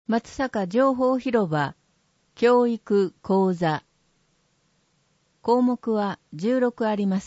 松阪情報広場教育講座。項目は16あります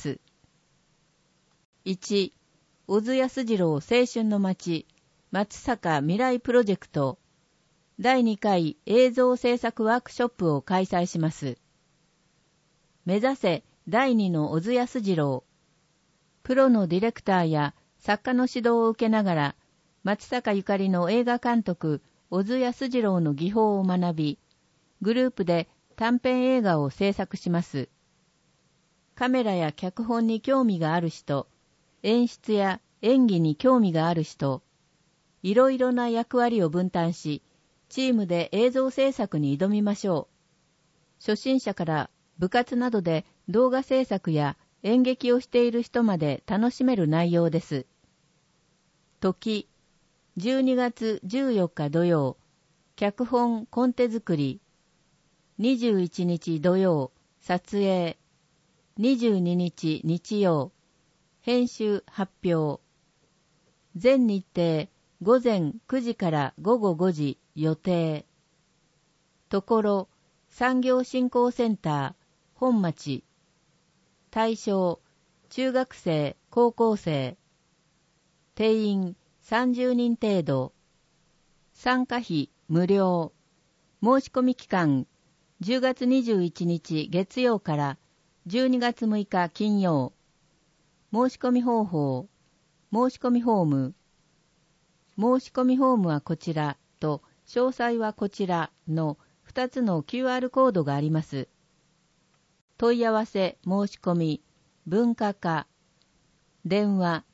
。1、小津安二郎青春の街松阪未来プロジェクト第2回映像制作ワークショップを開催します。目指せ第2の小津安二郎。プロのディレクターや作家の指導を受けながら松阪ゆかりの映画監督小津安二郎の技法を学び、グループで短編映画を制作します。カメラや脚本に興味がある人、演出や演技に興味がある人、いろいろな役割を分担し、チームで映像制作に挑みましょう。初心者から部活などで動画制作や演劇をしている人まで楽しめる内容です。時、12月14日土曜、脚本コンテ作り。21日土曜、撮影。22日日曜、編集発表。全日程、午前9時から午後5時予定。ところ、産業振興センター、本町。対象、中学生、高校生。定員、30人程度。参加費無料。申し込み期間10月21日月曜から12月6日金曜。申し込み方法。申し込みフォーム。申し込みフォームはこちらと詳細はこちらの2つの QR コードがあります。問い合わせ申し込み文化課。電話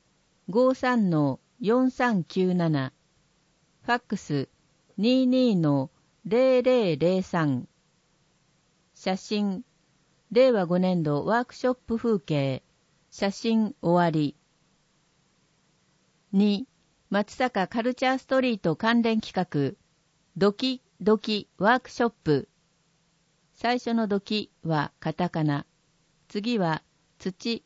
53-4397。ファックス 22-0003。写真、令和5年度ワークショップ風景、写真終わり。2、松阪カルチャーストリート関連企画、ドキドキワークショップ。最初のドキはカタカナ、次は土、器。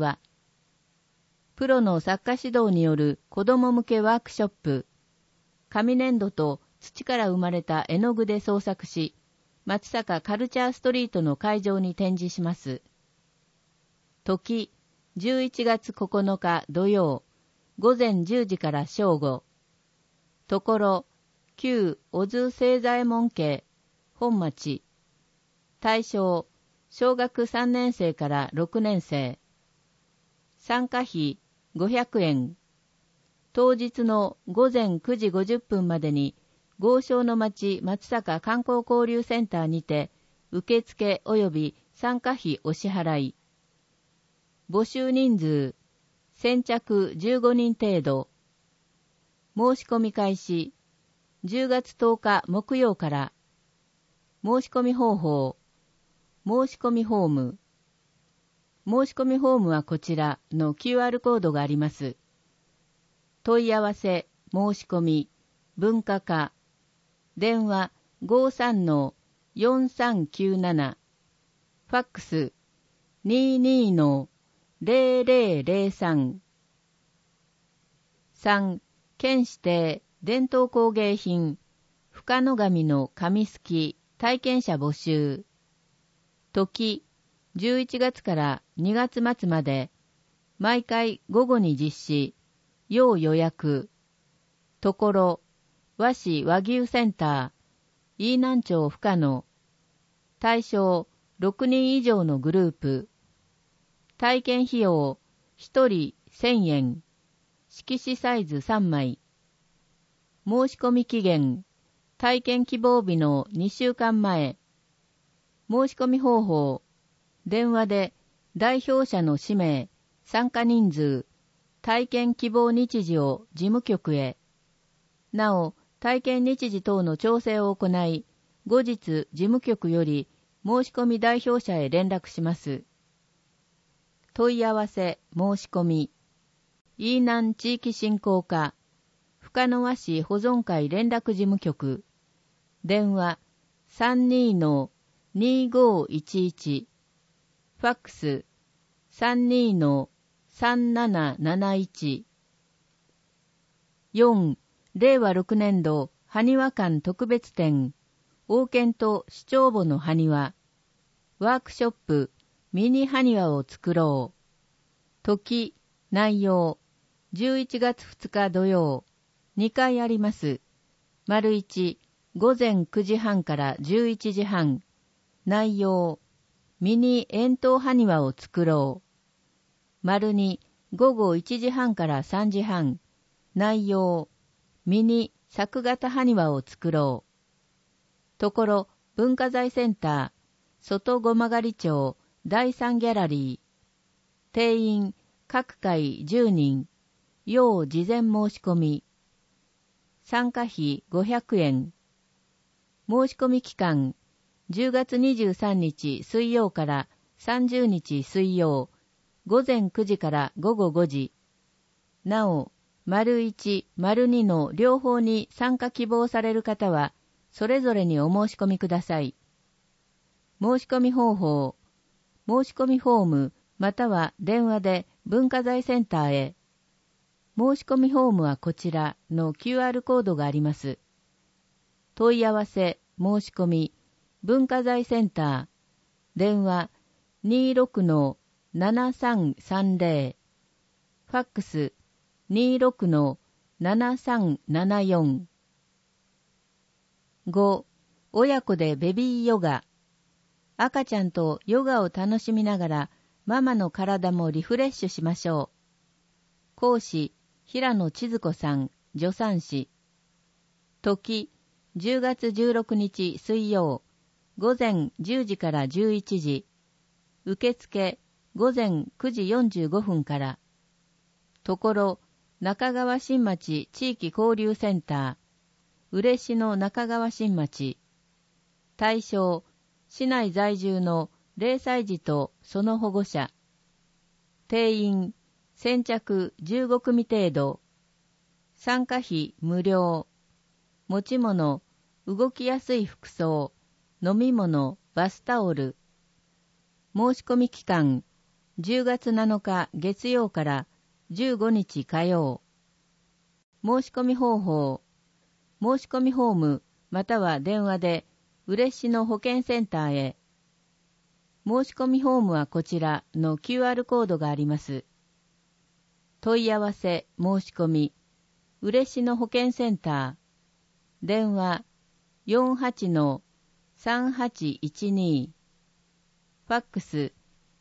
プロの作家指導による子供向けワークショップ。紙粘土と土から生まれた絵の具で創作し、松阪カルチャーストリートの会場に展示します。時、11月9日土曜、午前10時から正午。ところ、旧小津清左衛門家、本町。対象、小学3年生から6年生。参加費500円。当日の午前9時50分までに、豪商の町松阪観光交流センターにて、受付及び参加費お支払い。募集人数、先着15人程度。申し込み開始、10月10日木曜から。申し込み方法、申し込みフォーム。申し込みフォームはこちらの QR コードがあります。問い合わせ、申し込み、文化課。電話 53-4397。ファックス 22-0003。3、県指定伝統工芸品深野紙の紙すき体験者募集。時、11月から2月末まで、毎回午後に実施、要予約。ところ、和紙和牛センター、飯南町深野。対象、6人以上のグループ。体験費用、1人1000円。色紙サイズ3枚。申し込み期限、体験希望日の2週間前。申し込み方法、電話で代表者の氏名、参加人数、体験希望日時を事務局へ。なお、体験日時等の調整を行い、後日事務局より申し込み代表者へ連絡します。問い合わせ、申し込み。飯南地域振興課、深野和紙保存会連絡事務局。電話 32-2511。ファックス 32-3771。4、令和6年度埴輪館特別展、王権と市長母の埴輪、ワークショップ、ミニ埴輪を作ろう。時、内容、11月2日土曜、2回あります。丸1、午前9時半から11時半。内容、ミニ円筒埴輪を作ろう。丸2、午後1時半から3時半。内容、ミニ作型埴輪を作ろう。ところ、文化財センター、外駒狩町第3ギャラリー。定員、各回10人。要事前申し込み。参加費500円。申し込み期間、10月23日水曜から30日水曜、午前9時から午後5時。なお、丸1、丸2の両方に参加希望される方は、それぞれにお申し込みください。申し込み方法、申し込みフォーム、または電話で文化財センターへ。申し込みフォームはこちらの QR コードがあります。問い合わせ、申し込み、文化財センター、電話 26-7330、ファックス 26-7374。5、親子でベビーヨガ。赤ちゃんとヨガを楽しみながらママの体もリフレッシュしましょう。講師、平野千鶴子さん、助産師。時、10月16日水曜、午前10時から11時。受付、午前9時45分から。ところ、中川新町地域交流センター、嬉野中川新町。対象、市内在住の0歳児とその保護者。定員、先着15組程度。参加費無料。持ち物、動きやすい服装、飲み物、バスタオル。申し込み期間、10月7日月曜から15日火曜。申し込み方法、申し込みフォームまたは電話で嬉野保健センターへ。申し込みフォームはこちらの QR コードがあります。問い合わせ、申し込み、嬉野保健センター、電話 48-3812、ファックス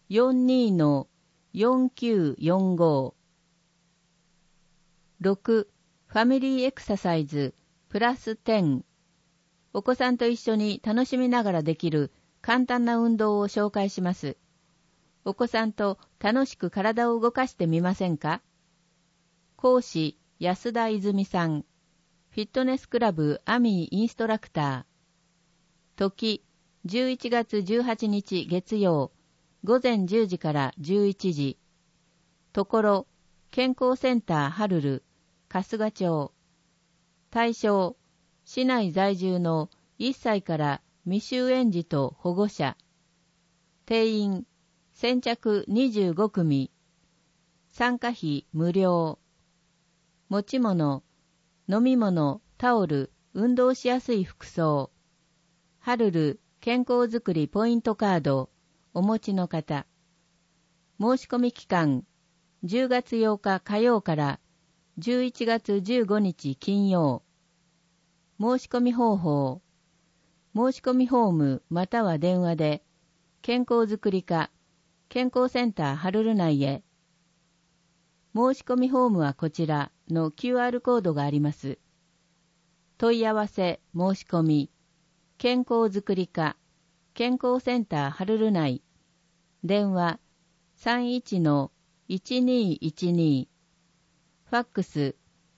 42-4945。6、ファミリーエクササイズプラス10。お子さんと一緒に楽しみながらできる簡単な運動を紹介します。お子さんと楽しく体を動かしてみませんか？講師、安田泉さん。フィットネスクラブアミーインストラクター。時、11月18日月曜、午前10時から11時。ところ、健康センターハルル、春日町。対象、市内在住の1歳から未就園児と保護者。定員、先着25組。参加費無料。持ち物、飲み物、タオル、運動しやすい服装。ハルル健康づくりポイントカード、お持ちの方。申し込み期間、10月8日火曜から11月15日金曜。申し込み方法、申し込みフォームまたは電話で、健康づくり課、健康センターハルル内へ。申し込みフォームはこちらの QR コードがあります。問い合わせ、申し込み、健康づくり課、健康センターハルル内。電話 31-1212。ファックス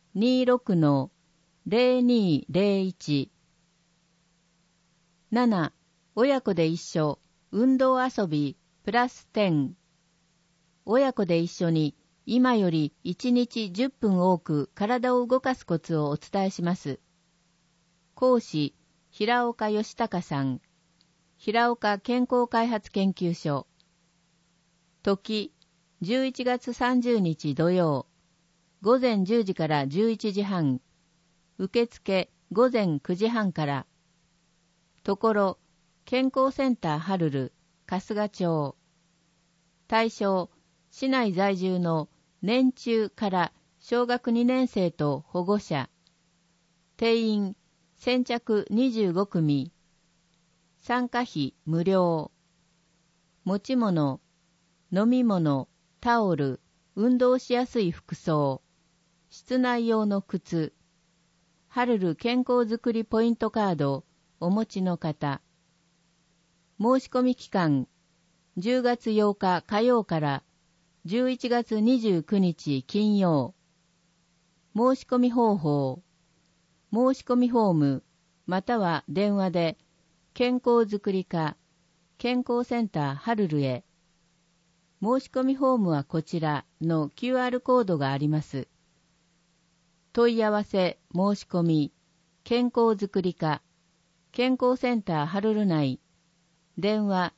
26-0201。7、親子で一緒、運動遊び、プラス10。親子で一緒に、今より1日10分多く体を動かすコツをお伝えします。講師、平岡義孝さん。平岡健康開発研究所。時、11月30日土曜。午前10時から11時半。受付午前9時半から。ところ、健康センターハルル、春日町。対象、市内在住の年中から小学2年生と保護者。定員、先着25組。参加費無料。持ち物、飲み物、タオル、運動しやすい服装。室内用の靴。ハルル健康づくりポイントカードお持ちの方。申し込み期間、10月8日火曜から11月29日金曜。申し込み方法、申し込みフォーム、または電話で、健康づくり課、健康センターハルルへ。申し込みフォームはこちらの QR コードがあります。問い合わせ、申し込み、健康づくり課、健康センターハルル内、電話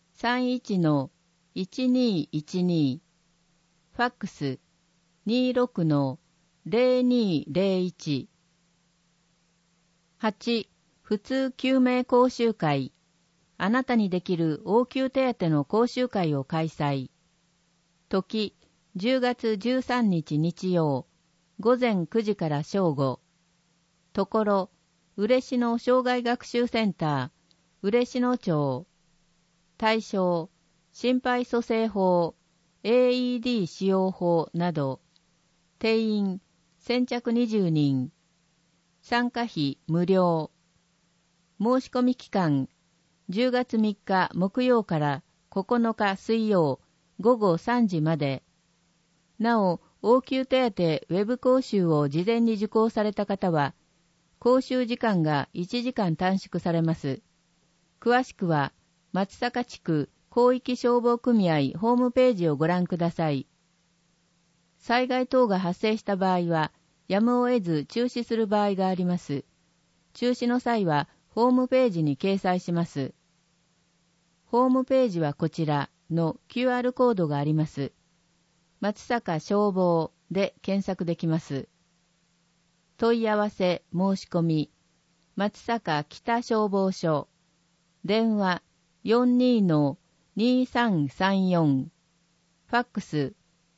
31-1212、ファックス 26-0201。8. 普通救命講習会。あなたにできる応急手当の講習会を開催。時、10月13日日曜、午前9時から正午。ところ、嬉野障害学習センター、嬉野町。対象、心肺蘇生法、AED 使用法など。定員、先着20人。参加費無料。申し込み期間、10月3日木曜から9日水曜午後3時まで。なお、応急手当ウェブ講習を事前に受講された方は、講習時間が1時間短縮されます。詳しくは、松阪地区広域消防組合ホームページをご覧ください。災害等が発生した場合は、やむを得ず中止する場合があります。中止の際は、ホームページに掲載します。ホームページはこちらの QR コードがあります。松阪消防で検索できます。問い合わせ申し込み、松阪北消防署、電話 42-2334、ファックス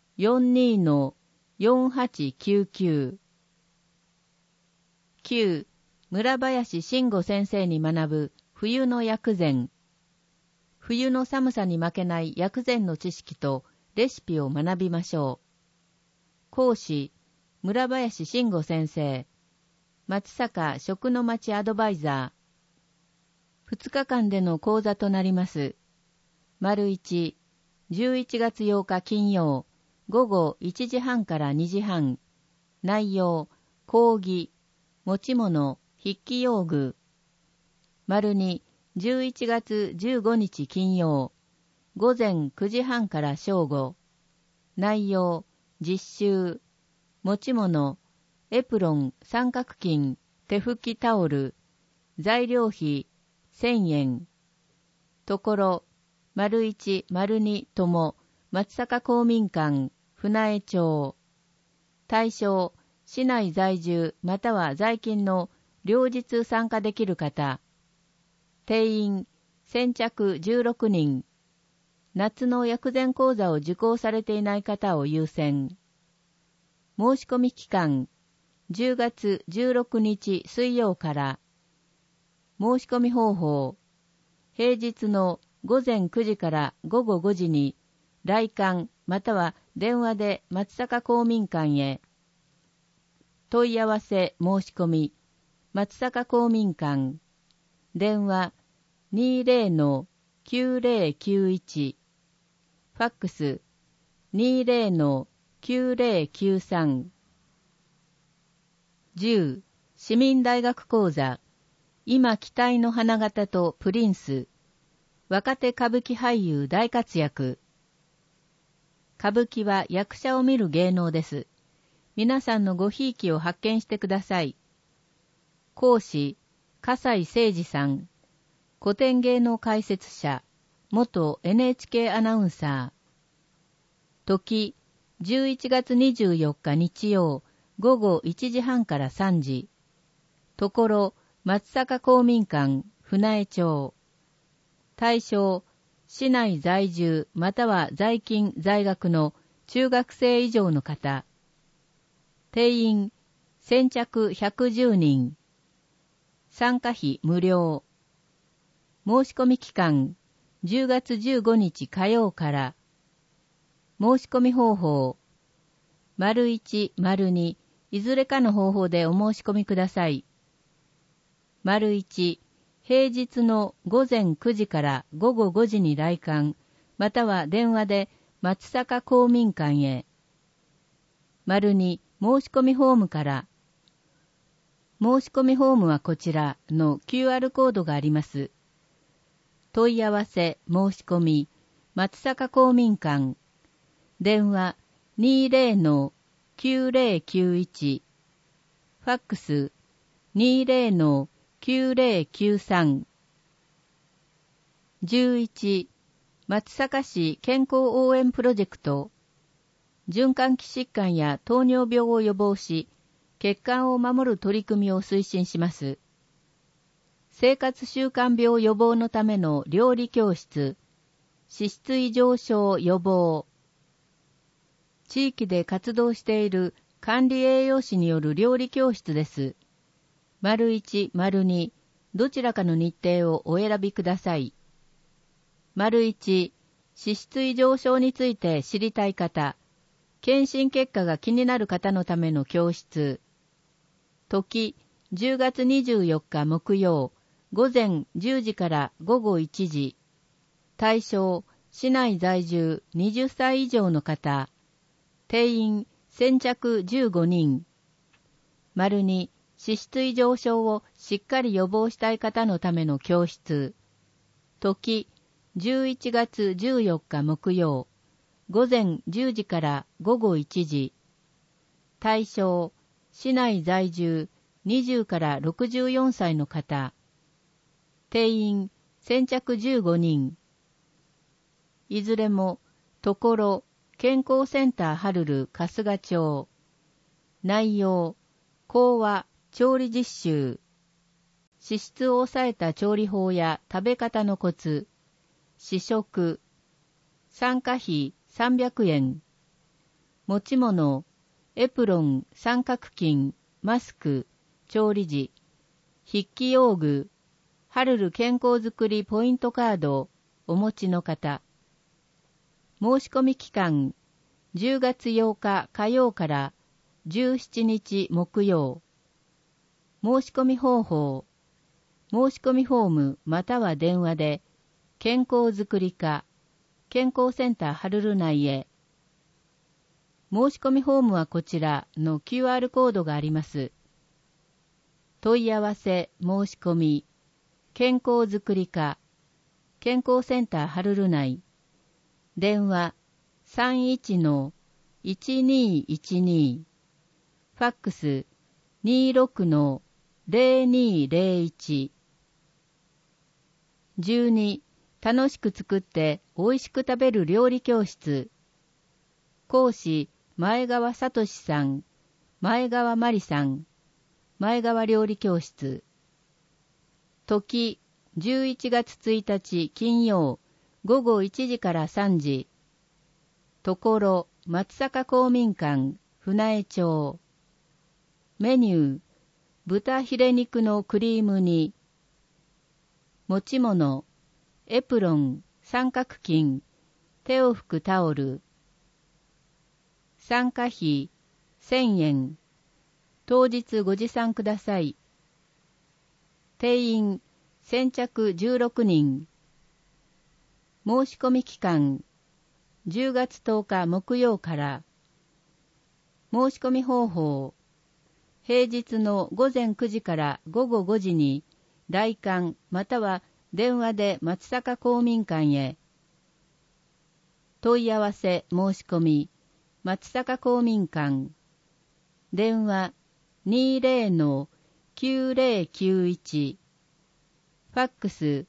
42-4899。9. 村林慎吾先生に学ぶ冬の薬膳。冬の寒さに負けない薬膳の知識とレシピを学びましょう。講師、村林慎吾先生。松阪食の町アドバイザー。2日間での講座となります。丸1、11月8日金曜、午後1時半から2時半。内容、講義、持ち物、筆記用具。丸2、11月15日金曜、午前9時半から正午。内容、実習、持ち物、エプロン、三角巾、手拭きタオル、材料費、1000円。ところ、丸1、丸2とも、松阪公民館、船江町。対象、市内在住または在勤の両日参加できる方。定員、先着16人。夏の薬膳講座を受講されていない方を優先。申し込み期間、10月16日水曜から。申し込み方法、平日の午前9時から午後5時に、来館または電話で松阪公民館へ。問い合わせ申し込み、松阪公民館。電話 20-9091。ファックス 20-9093。10. 市民大学講座。今期待の花形とプリンス。若手歌舞伎俳優大活躍。歌舞伎は役者を見る芸能です。皆さんのごひいきを発見してください。講師、笠井誠二さん。古典芸能解説者、元 NHK アナウンサー。時、11月24日日曜、午後1時半から3時。 ところ、松阪公民館、船江町。対象、市内在住または在勤在学の中学生以上の方。定員、先着110人。参加費無料。申し込み期間、10月15日火曜から。申し込み方法、1、2、いずれかの方法でお申し込みください。1、平日の午前9時から午後5時に来館、または電話で松阪公民館へ。2、申し込みフォームから。申し込みフォームはこちらの QR コードがあります。問い合わせ申し込み、松阪公民館。電話 20-9091。ファックス 20-9093。11、松阪市健康応援プロジェクト。循環器疾患や糖尿病を予防し、血管を守る取り組みを推進します。生活習慣病予防のための料理教室、脂質異常症予防。地域で活動している管理栄養士による料理教室です。1、2、どちらかの日程をお選びください。1、脂質異常症について知りたい方、検診結果が気になる方のための教室。時、10月24日木曜、午前10時から午後1時。対象、市内在住20歳以上の方。定員、先着15人。2、脂質異常症をしっかり予防したい方のための教室。時、11月14日木曜、午前10時から午後1時。対象、市内在住20から64歳の方。定員、先着15人。いずれも、ところ、健康センターハルル春日町。内容、講話、調理実習。脂質を抑えた調理法や食べ方のコツ。試食。参加費300円。持ち物、エプロン、三角巾、マスク、調理時。筆記用具。ハルル健康づくりポイントカード、お持ちの方。申し込み期間、10月8日火曜から17日木曜。申し込み方法、申し込みフォームまたは電話で、健康づくり課、健康センターハルル内へ。申し込みフォームはこちらの QR コードがあります。問い合わせ、申し込み、健康づくり課、健康センターハルル内。電話 31-1212。ファックス 26-0201。12、楽しく作って美味しく食べる料理教室。講師、前川聡さん、前川真理さん、前川料理教室。時、11月1日金曜、午後1時から3時。ところ、松阪公民館、船江町。メニュー、豚ヒレ肉のクリーム煮。持ち物、エプロン、三角巾、手を拭くタオル。参加費、1000円。当日ご持参ください。定員、先着16人。申し込み期間、10月10日木曜から。申し込み方法、平日の午前9時から午後5時に、来館または電話で松阪公民館へ。問い合わせ申し込み、松阪公民館。電話 20-9091。ファックス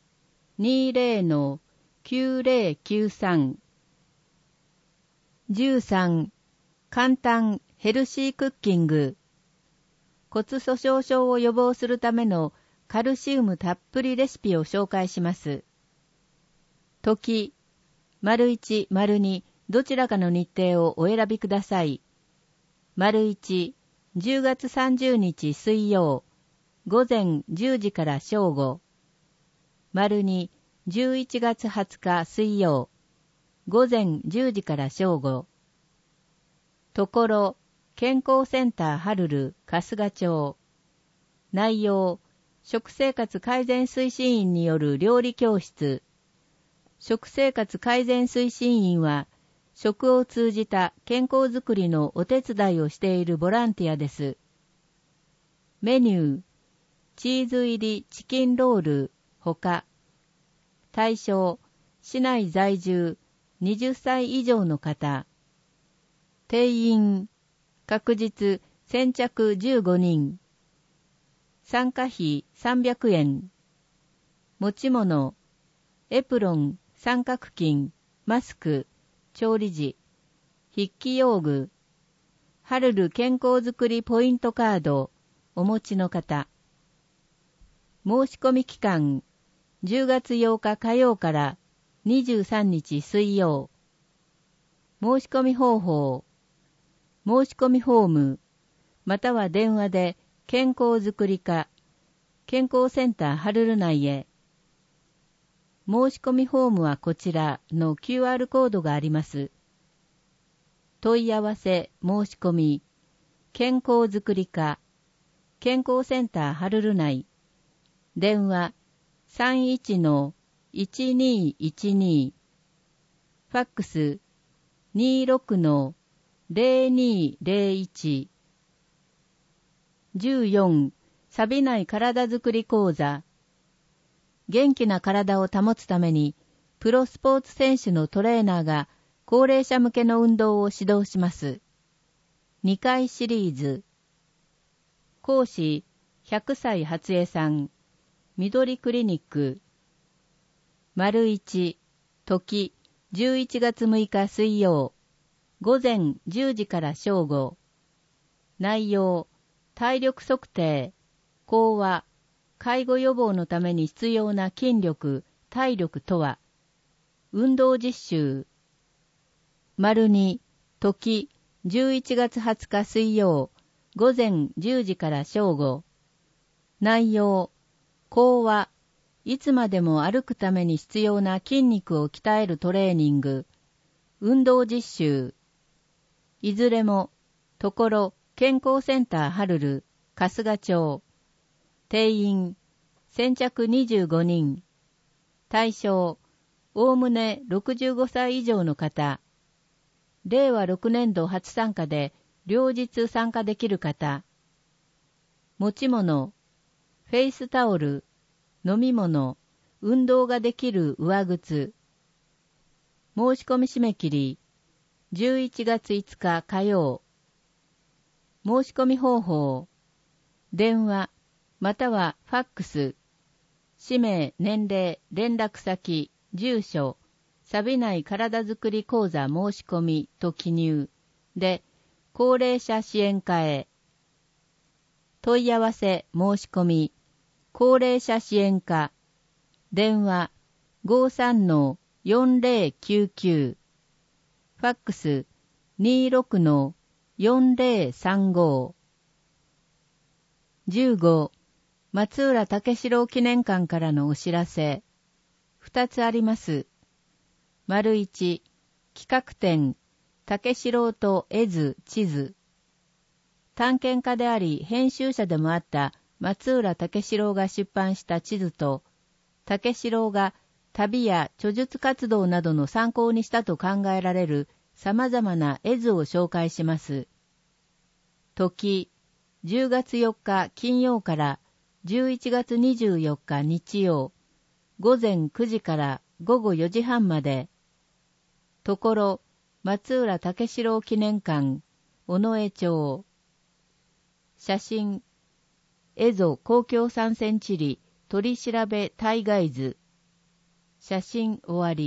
20-9093。13、簡単ヘルシークッキング。 骨粗鬆症を予防するためのカルシウムたっぷりレシピを紹介します。時、1、2、どちらかの日程をお選びください。1、10月30日水曜、午前10時から正午。2、11月20日水曜、午前10時から正午。ところ、健康センターハルル春日町。内容、食生活改善推進員による料理教室。食生活改善推進員は、食を通じた健康づくりのお手伝いをしているボランティアです。メニュー、チーズ入りチキンロール、ほか。対象、市内在住、20歳以上の方。定員、確実、先着15人。参加費300円。持ち物、エプロン、三角巾、マスク、調理時、筆記用具、ハルル健康づくりポイントカード、お持ちの方。申し込み期間、10月8日火曜から23日水曜。申し込み方法、申し込みフォーム、または電話で健康づくり課、健康センターハルル内へ。申し込みフォームはこちらの QR コードがあります。問い合わせ申し込み、健康づくり課、健康センターハルル内。電話 31-1212。ファックス 26-0201。14. 錆びない体づくり講座。元気な体を保つために、プロスポーツ選手のトレーナーが高齢者向けの運動を指導します。2回シリーズ。講師、100歳初江さん。緑クリニック。1、時、11月6日水曜。午前10時から正午。内容、体力測定、講話、介護予防のために必要な筋力、体力とは、運動実習。2、時、11月20日水曜、午前10時から正午。内容、講話、いつまでも歩くために必要な筋肉を鍛えるトレーニング、運動実習。いずれも、ところ、健康センターハルル、春日町。定員、先着25人。対象、おおむね65歳以上の方。令和6年度初参加で、両日参加できる方。持ち物、フェイスタオル、飲み物、運動ができる上靴。申し込み締め切り、11月5日火曜。申し込み方法、電話、またはファックス、氏名、年齢、連絡先、住所、錆びない体づくり講座申し込みと記入で、高齢者支援課へ。問い合わせ申し込み、高齢者支援課、電話 53-4099、ファックス 26-4035。15. 松浦武四郎記念館からのお知らせ。2つあります。1、企画展、武四郎と絵図、地図。探検家であり編集者でもあった松浦武四郎が出版した地図と、武四郎が旅や著述活動などの参考にしたと考えられる様々な絵図を紹介します。時、10月4日金曜から11月24日日曜、午前9時から午後4時半まで。ところ、松浦武四郎記念館、尾上町。写真、絵図公共参戦地理、取り調べ対外図。写真終わ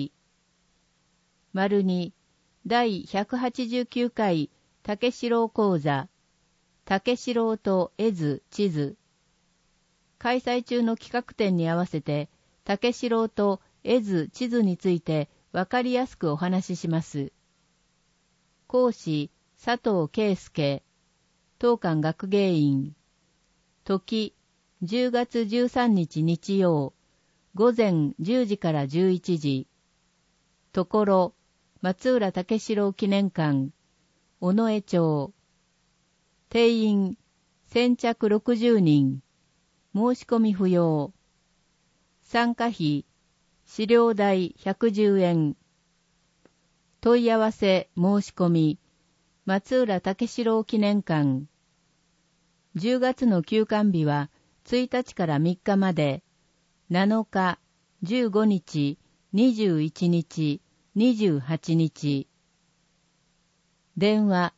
り。2、第189回武四郎講座。 竹四郎と絵図、地図。開催中の企画展に合わせて、竹四郎と絵図、地図についてわかりやすくお話しします。講師、佐藤圭介。当館学芸員。時、10月13日日曜、午前10時から11時。ところ、松浦竹四郎記念館、尾上町。定員、先着60人。申し込み不要。参加費、資料代110円。問い合わせ申し込み、松浦竹四郎記念館。10月の休館日は1日から3日まで、7日、15日、21日、28日。電話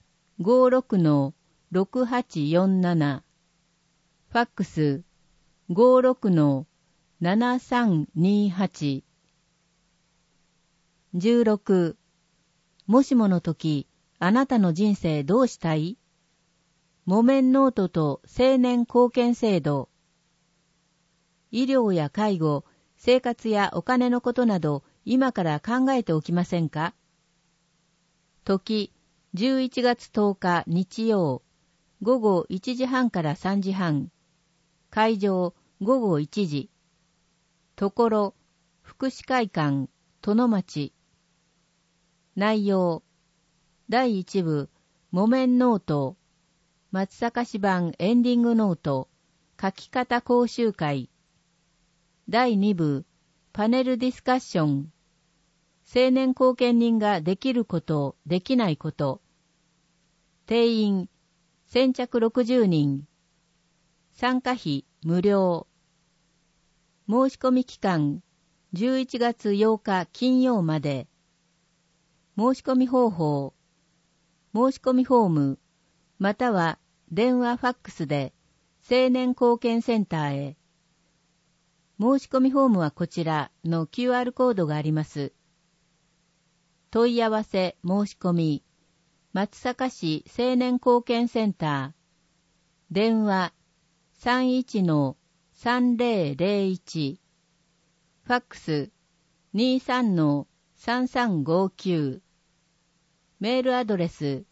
56-6847。ファックス 56-7328。16。もしもの時、あなたの人生どうしたい？木綿ノートと青年貢献制度。医療や介護、生活やお金のことなど今から考えておきませんか？時、11月10日日曜、午後1時半から3時半。会場、午後1時。ところ、福祉会館、殿町。内容、第1部、木綿ノート、松阪市版エンディングノート、書き方講習会。第2部、パネルディスカッション。青年後見人ができること、できないこと。定員、先着60人。参加費、無料。申し込み期間、11月8日金曜まで。申し込み方法。申し込みフォーム、または電話ファックスで青年貢献センターへ。申し込みフォームはこちらの QR コードがあります。問い合わせ申し込み、松阪市青年貢献センター。電話 31-3001。ファックス 23-3359。メールアドレス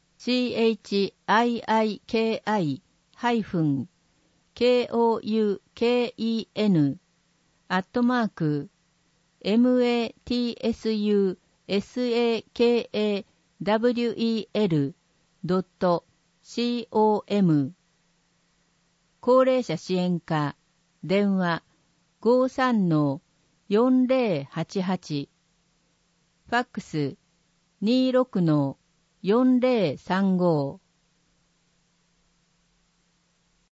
chikouen@matsakawl.com。 高齢者支援課電話 53-4088。ファックス 26-4035。